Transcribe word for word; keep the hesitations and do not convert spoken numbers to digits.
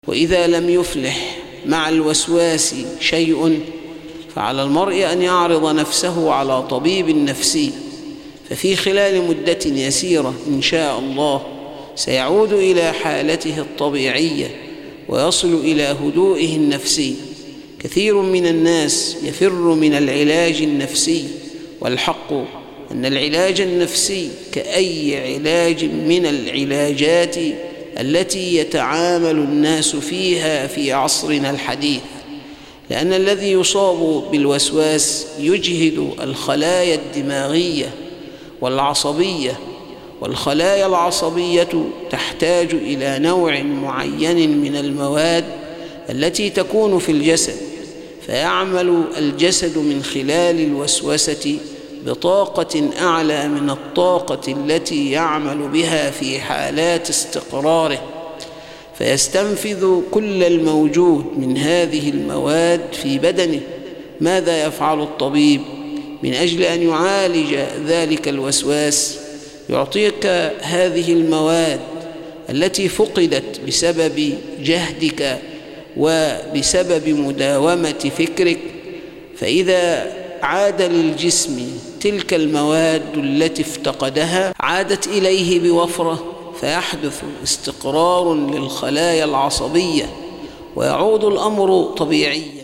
وإذا لم يفلح مع الوسواس شيء فعلى المرء أن يعرض نفسه على طبيب نفسي، ففي خلال مدة يسيرة إن شاء الله سيعود إلى حالته الطبيعية ويصل إلى هدوئه النفسي. كثير من الناس يفر من العلاج النفسي، والحق أن العلاج النفسي كأي علاج من العلاجات التي يتعامل الناس فيها في عصرنا الحديث، لأن الذي يصاب بالوسواس يجهد الخلايا الدماغية والعصبية، والخلايا العصبية تحتاج إلى نوع معين من المواد التي تكون في الجسد، فيعمل الجسد من خلال الوسوسة بطاقة أعلى من الطاقة التي يعمل بها في حالات استقراره، فيستنفذ كل الموجود من هذه المواد في بدنه. ماذا يفعل الطبيب من أجل أن يعالج ذلك الوسواس؟ يعطيك هذه المواد التي فقدت بسبب جهدك وبسبب مداومة فكرك، فإذا عاد للجسم تلك المواد التي افتقدها عادت إليه بوفرة، فيحدث استقرار للخلايا العصبية ويعود الأمر طبيعيا.